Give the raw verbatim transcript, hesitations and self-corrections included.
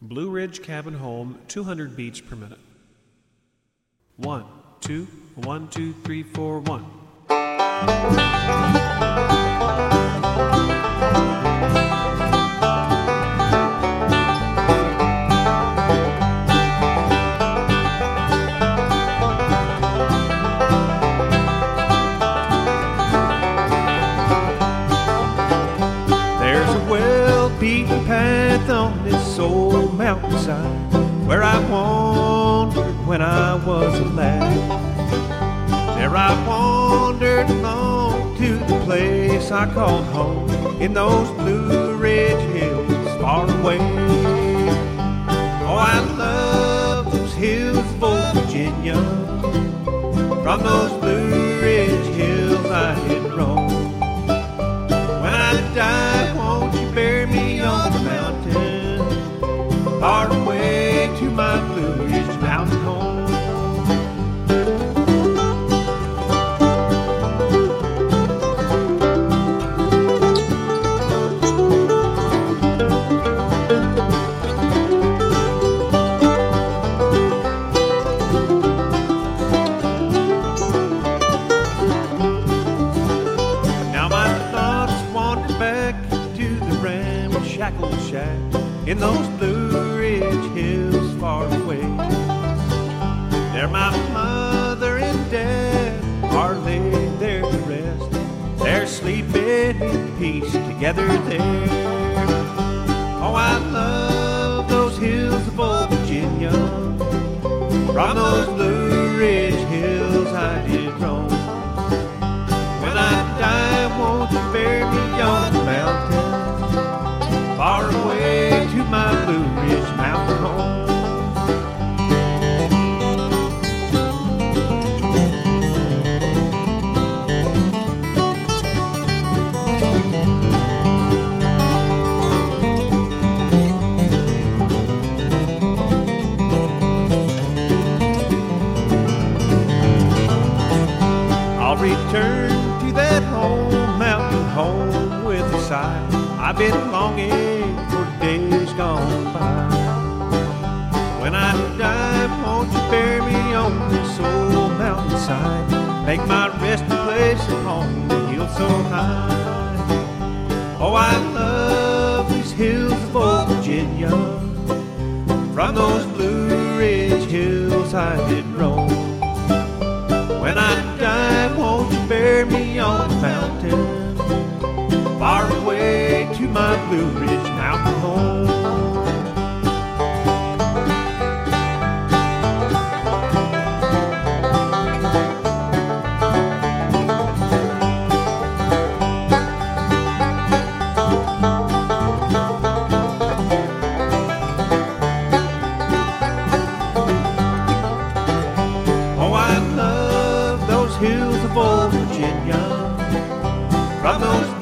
Blue Ridge Cabin Home, two hundred beats per minute. One, two, one, two, three, four, one. There's a well-beaten path on this old mountainside where I wandered when I was a lad. There I wandered along to the place I called home in those Blue Ridge hills far away. Oh, I love those hills of old Virginia. From those Blue Ridge hills I did roam. When I die, won't you bury me on the mountain, far away to my Blue Ridge mountain home. Now my thoughts wander back to the ramshackle shack in those Blue Ridge hills far away. There my mother and dad are laid there to rest. They're sleeping in peace together there. Oh, I love those hills of old Virginia. From those Blue Ridge hills I did roam. When I die, won't you bury me on the mountain, far away to my Blue Ridge mountain home. I'll return to that home mountain home with a sigh. I've been longing for days gone by. When I die, won't you bury me on this old mountainside? Make my resting place upon the hill so high. Oh, I love these hills of old Virginia. From those Blue Ridge hills I did roam. When I die, won't you bury me on the mountain, far away to my Blue Ridge mountain home. Oh, I love those hills of old Virginia. From those